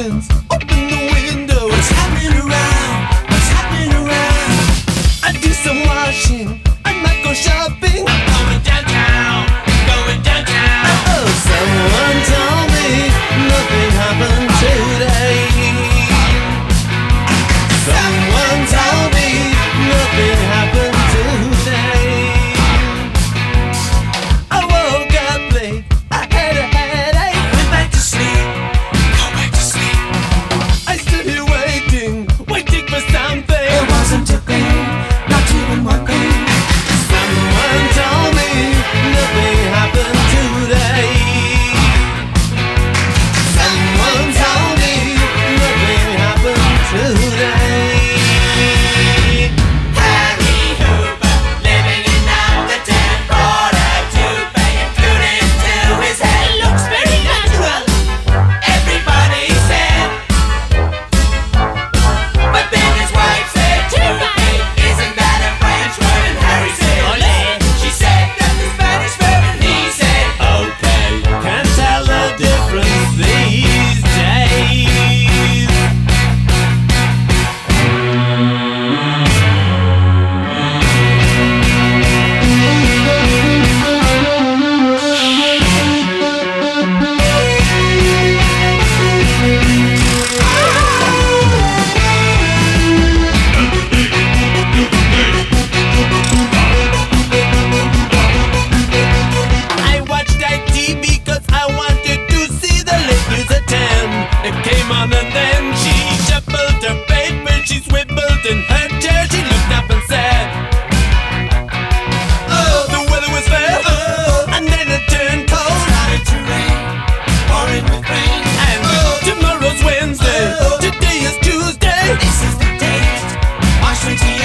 distance. Open the window. What's happening around? What's happening around? I do some washing. I might go shopping. Going downtown. Going downtown. Oh, someone told me nothing happened today. Someone told me nothing happened today. I woke up late. I had a headache. Went back to sleep. Go back to sleep. I stood here waiting for something. It wasn't a thing, not even one thing. Someone told me nothing happened today. Someone told me nothing happened today. Harry Hoover, living in number 10, brought a toupee and glued it to his head. Looks very natural, everybody said. But then his wife said, toupee, isn't that a French word? And Harry said, ole. She said, that's the Spanish verb, and he said, Okay, can't tell the difference these days. I watched IT because I wanted to see the late news at 10. It came on and then she shuffled her paper, she swiveled in her chair, she looked up and said, oh, the weather was fair, and then it turned cold, started to rain, pouring with rain. and tomorrow's Wednesday, today is Tuesday. This is the date, March 28th.